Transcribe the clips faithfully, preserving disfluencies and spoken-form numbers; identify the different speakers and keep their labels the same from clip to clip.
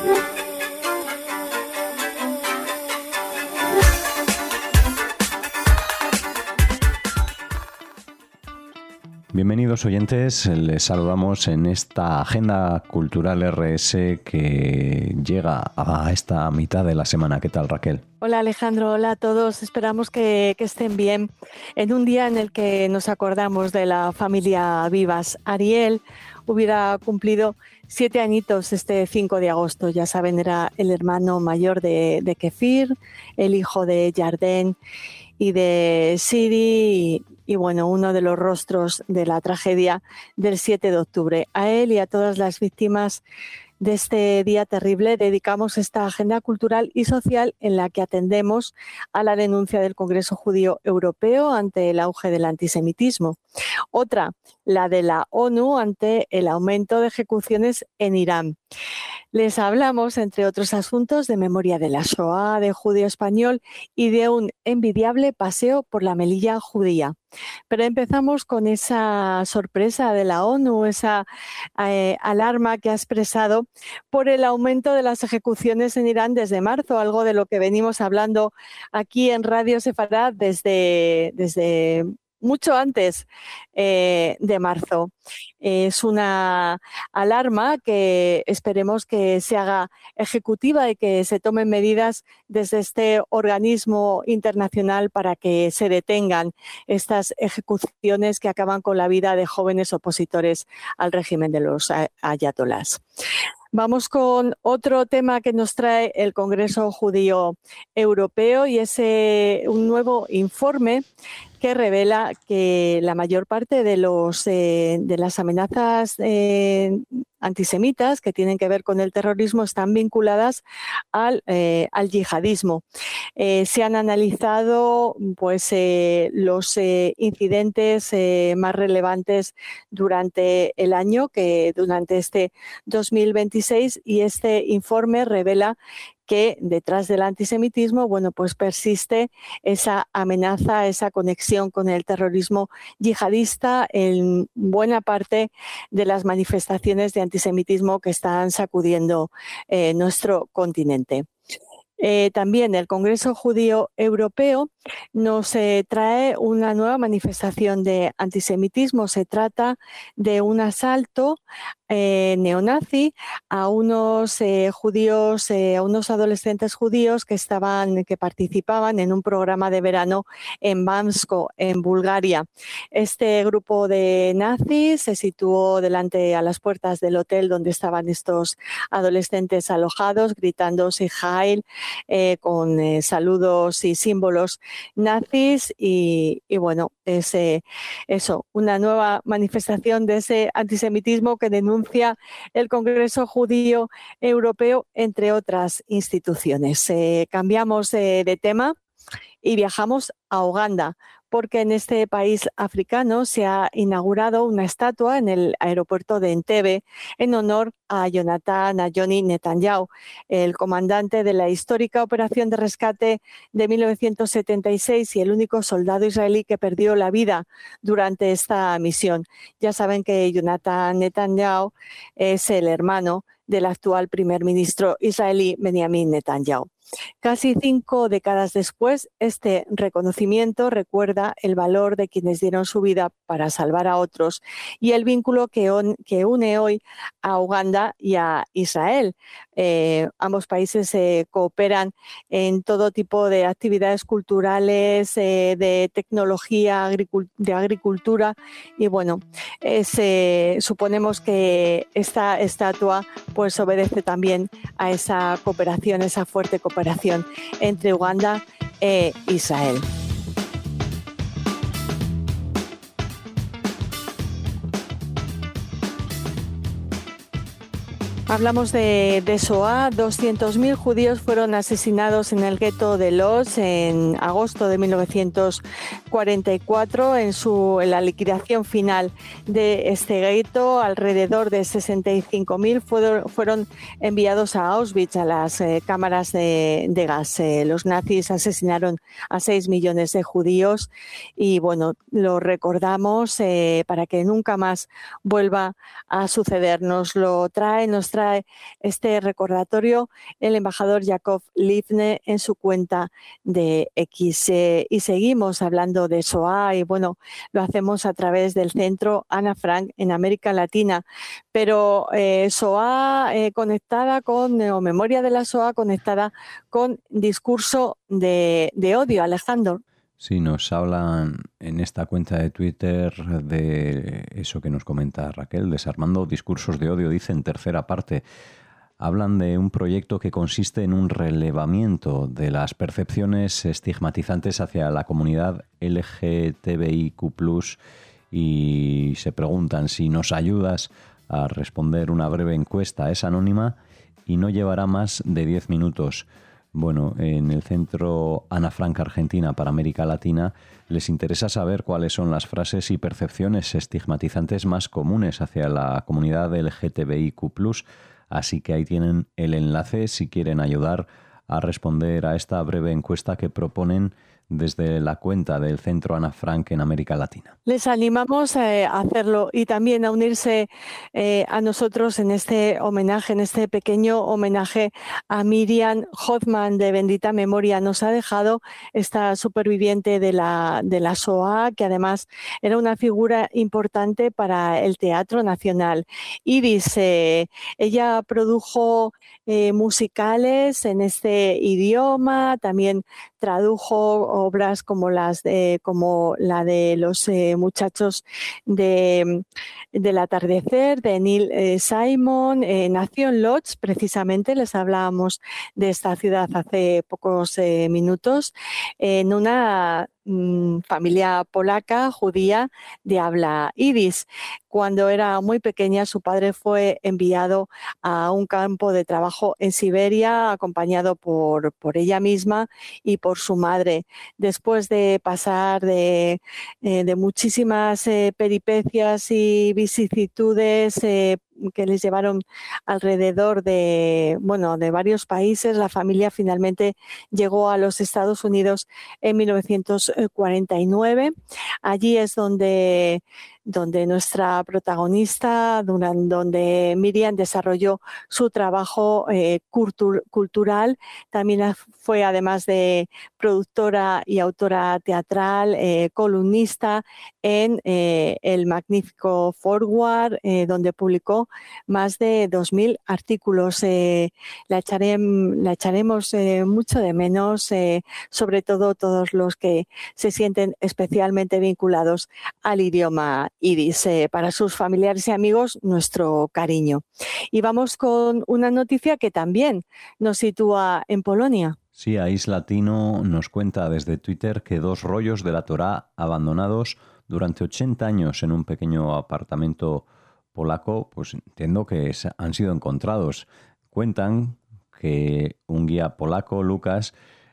Speaker 1: Bienvenidos oyentes, les saludamos en esta Agenda Cultural R S que llega a esta mitad de la semana. ¿Qué tal, Raquel?
Speaker 2: Hola Alejandro, hola a todos, esperamos que, que estén bien. En un día en el que nos acordamos de la familia Vivas, Ariel hubiera cumplido siete añitos este cinco de agosto, ya saben, era el hermano mayor de, de Kefir, el hijo de Jardin y de Siri, y, y bueno, uno de los rostros de la tragedia del siete de octubre. A él y a todas las víctimas de este día terrible dedicamos esta agenda cultural y social en la que atendemos a la denuncia del Congreso Judío Europeo ante el auge del antisemitismo. Otra, la de la ONU ante el aumento de ejecuciones en Irán. Les hablamos, entre otros asuntos, de memoria de la Shoah, de judío español y de un envidiable paseo por la Melilla judía. Pero empezamos con esa sorpresa de la ONU, esa eh, alarma que ha expresado por el aumento de las ejecuciones en Irán desde marzo, algo de lo que venimos hablando aquí en Radio Sefarad desde, desde mucho antes eh, de marzo. Es una alarma que esperemos que se haga ejecutiva y que se tomen medidas desde este organismo internacional para que se detengan estas ejecuciones que acaban con la vida de jóvenes opositores al régimen de los ayatolás. Vamos con otro tema que nos trae el Congreso Judío Europeo y es eh, un nuevo informe que revela que la mayor parte de, los, eh, de las amenazas eh, antisemitas que tienen que ver con el terrorismo están vinculadas al, eh, al yihadismo. Eh, se han analizado pues, eh, los eh, incidentes eh, más relevantes durante el año, que durante este dos mil veintiséis, y este informe revela que detrás del antisemitismo, bueno, pues persiste esa amenaza, esa conexión con el terrorismo yihadista en buena parte de las manifestaciones de antisemitismo que están sacudiendo eh, nuestro continente. Eh, también el Congreso Judío Europeo nos eh, trae una nueva manifestación de antisemitismo. Se trata de un asalto eh, neonazi a unos eh, judíos, eh, a unos adolescentes judíos que estaban, que participaban en un programa de verano en Bansko, en Bulgaria. Este grupo de nazis se situó delante a las puertas del hotel donde estaban estos adolescentes alojados, gritando "Sieg Heil", Eh, con eh, saludos y símbolos nazis y, y bueno, es eh, eso, una nueva manifestación de ese antisemitismo que denuncia el Congreso Judío Europeo, entre otras instituciones. Eh, cambiamos eh, de tema y viajamos a Uganda, porque en este país africano se ha inaugurado una estatua en el aeropuerto de Entebbe en honor a Jonathan Ayoni Netanyahu, el comandante de la histórica operación de rescate de mil novecientos setenta y seis y el único soldado israelí que perdió la vida durante esta misión. Ya saben que Jonathan Netanyahu es el hermano del actual primer ministro israelí Benjamin Netanyahu. Casi cinco décadas después, este reconocimiento recuerda el valor de quienes dieron su vida para salvar a otros y el vínculo que, on, que une hoy a Uganda y a Israel. Eh, ambos países eh, cooperan en todo tipo de actividades culturales, eh, de tecnología, agricult de agricultura y bueno, es, eh, suponemos que esta estatua pues obedece también a esa cooperación, esa fuerte cooperación entre Uganda e Israel. Hablamos de, de Shoah. doscientos mil judíos fueron asesinados en el gueto de Lodz en agosto de mil novecientos cuarenta y cuatro, en, su, en la liquidación final de este gueto, alrededor de sesenta y cinco mil fueron, fueron enviados a Auschwitz, a las eh, cámaras de, de gas. Eh, los nazis asesinaron a seis millones de judíos y bueno, lo recordamos eh, para que nunca más vuelva a suceder. Nos lo trae, nos trae este recordatorio el embajador Yaakov Livne en su cuenta de X. Eh, y seguimos hablando de Shoah y bueno, lo hacemos a través del Centro Ana Frank en América Latina, pero eh, Shoah eh, conectada con, o memoria de la Shoah conectada con discurso de, de odio, Alejandro.
Speaker 1: Sí, nos hablan en esta cuenta de Twitter de eso que nos comenta Raquel, desarmando discursos de odio, dice en tercera parte. Hablan de un proyecto que consiste en un relevamiento de las percepciones estigmatizantes hacia la comunidad L G T B I Q plus, y se preguntan si nos ayudas a responder una breve encuesta. Es anónima y no llevará más de diez minutos. Bueno, en el Centro Ana Frank Argentina para América Latina les interesa saber cuáles son las frases y percepciones estigmatizantes más comunes hacia la comunidad L G T B I Q plus. Así que ahí tienen el enlace si quieren ayudar a responder a esta breve encuesta que proponen desde la cuenta del Centro Ana Frank en América Latina.
Speaker 2: Les animamos eh, a hacerlo y también a unirse eh, a nosotros en este homenaje, en este pequeño homenaje a Miriam Hoffman, de bendita memoria. Nos ha dejado esta superviviente de la, de la Shoah, que además era una figura importante para el Teatro Nacional. Iris, eh, ella produjo eh, musicales en este idioma, también tradujo obras como las de, como la de los eh, muchachos de, del atardecer, de Neil eh, Simon. Eh, nació en Lodz, precisamente, les hablábamos de esta ciudad hace pocos eh, minutos, en una mm, familia polaca, judía, de habla yidis. Cuando era muy pequeña, su padre fue enviado a un campo de trabajo en Siberia, acompañado por, por ella misma y por su madre. Después de pasar de, eh, de muchísimas eh, peripecias y vicisitudes eh, que les llevaron alrededor de, bueno, de varios países, la familia finalmente llegó a los Estados Unidos en mil novecientos cuarenta y nueve. Allí es donde donde nuestra protagonista, donde Miriam desarrolló su trabajo eh, cultur, cultural. También fue, además de productora y autora teatral, eh, columnista en eh, el magnífico Forward, eh, donde publicó más de dos mil artículos. Eh, la, echaré, la echaremos eh, mucho de menos, eh, sobre todo todos los que se sienten especialmente vinculados al idioma yidis. Eh, para sus familiares y amigos, nuestro cariño. Y vamos con una noticia que también nos sitúa en Polonia.
Speaker 1: Sí, Ais Latino nos cuenta desde Twitter que dos rollos de la Torá abandonados durante ochenta años en un pequeño apartamento polaco, pues entiendo que han sido encontrados. Cuentan que un guía polaco, Lucas,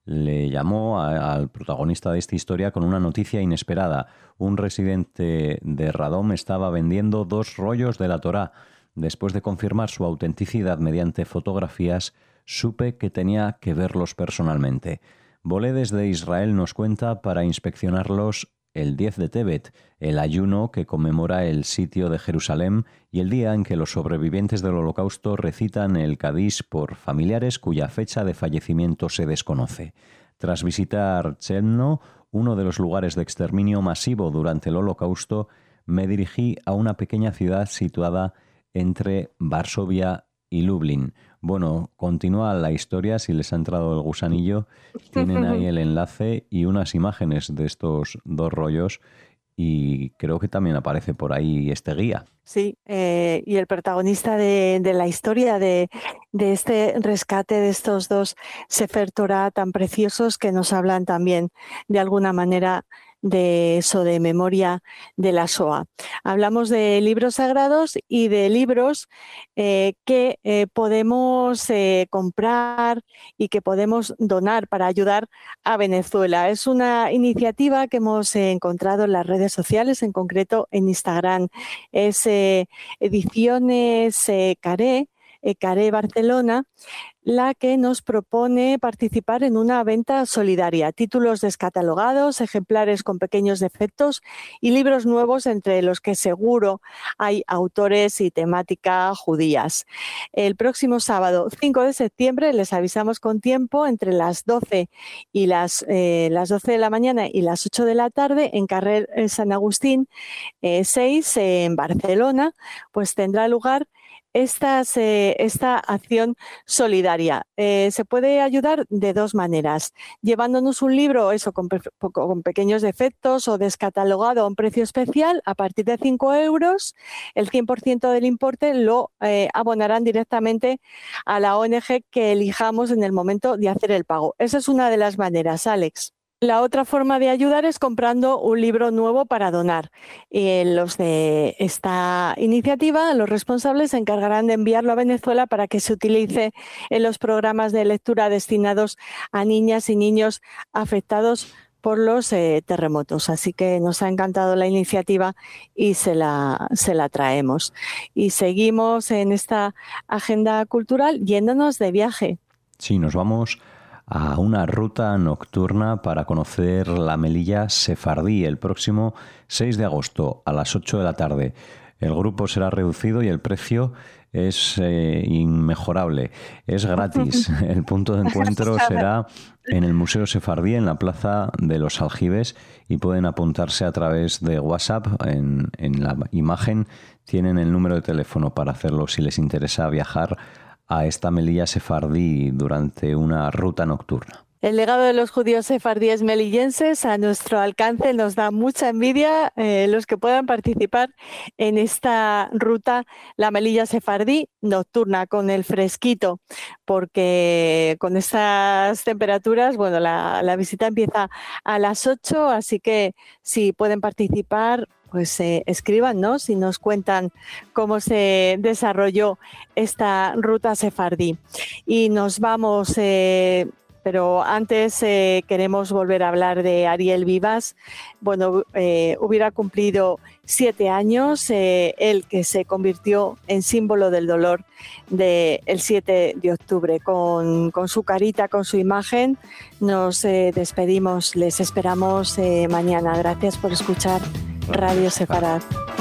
Speaker 1: le llamó a, al protagonista de esta historia con una noticia inesperada. Un residente de Radom estaba vendiendo dos rollos de la Torá. Después de confirmar su autenticidad mediante fotografías, supe que tenía que verlos personalmente. Volé desde Israel, nos cuenta, para inspeccionarlos el diez de Tebet, el ayuno que conmemora el sitio de Jerusalén y el día en que los sobrevivientes del Holocausto recitan el Kaddish por familiares cuya fecha de fallecimiento se desconoce. Tras visitar Chelmno, uno de los lugares de exterminio masivo durante el Holocausto, me dirigí a una pequeña ciudad situada entre Varsovia y Lublin. Bueno, continúa la historia, si les ha entrado el gusanillo, tienen ahí el enlace y unas imágenes de estos dos rollos, y creo que también aparece por ahí este guía.
Speaker 2: Sí, eh, y el protagonista de, de la historia de, de este rescate de estos dos Sefer Torah tan preciosos, que nos hablan también de alguna manera de eso, de memoria de la Shoah. Hablamos de libros sagrados y de libros eh, que eh, podemos eh, comprar y que podemos donar para ayudar a Venezuela. Es una iniciativa que hemos eh, encontrado en las redes sociales, en concreto en Instagram. Es eh, Ediciones eh, Caré, eh, Caré Barcelona, la que nos propone participar en una venta solidaria, títulos descatalogados, ejemplares con pequeños defectos y libros nuevos, entre los que seguro hay autores y temática judías. El próximo sábado cinco de septiembre, les avisamos con tiempo, entre las doce y las, eh, las doce de la mañana y las ocho de la tarde, en Carrer San Agustín eh, seis, eh, en Barcelona, pues tendrá lugar Estas, eh, esta acción solidaria. Eh, se puede ayudar de dos maneras: llevándonos un libro eso con, con pequeños defectos o descatalogado a un precio especial a partir de cinco euros. El cien por ciento del importe lo eh, abonarán directamente a la O N G que elijamos en el momento de hacer el pago. Esa es una de las maneras, Alex. La otra forma de ayudar es comprando un libro nuevo para donar. Eh, los de esta iniciativa, los responsables, se encargarán de enviarlo a Venezuela para que se utilice en los programas de lectura destinados a niñas y niños afectados por los eh, terremotos. Así que nos ha encantado la iniciativa y se la, se la traemos. Y seguimos en esta agenda cultural yéndonos de viaje.
Speaker 1: Sí, nos vamos a una ruta nocturna para conocer la Melilla Sefardí el próximo seis de agosto a las ocho de la tarde. El grupo será reducido y el precio es eh, inmejorable, es gratis. El punto de encuentro será en el Museo Sefardí, en la Plaza de los Aljibes, y pueden apuntarse a través de WhatsApp. En, en la imagen tienen el número de teléfono para hacerlo si les interesa viajar a esta Melilla Sefardí durante una ruta nocturna.
Speaker 2: El legado de los judíos sefardíes melillenses a nuestro alcance. Nos da mucha envidia eh, los que puedan participar en esta ruta, la Melilla Sefardí nocturna, con el fresquito, porque con estas temperaturas, bueno, la, la visita empieza a las ocho, así que si pueden participar, pues eh, escriban, ¿no?, si nos cuentan cómo se desarrolló esta ruta sefardí. Y nos vamos... Eh, Pero antes eh, queremos volver a hablar de Ariel Vivas. Bueno, eh, hubiera cumplido siete años, eh, él que se convirtió en símbolo del dolor del siete de octubre. Con, con su carita, con su imagen, nos eh, despedimos. Les esperamos eh, mañana. Gracias por escuchar Radio Sefarad.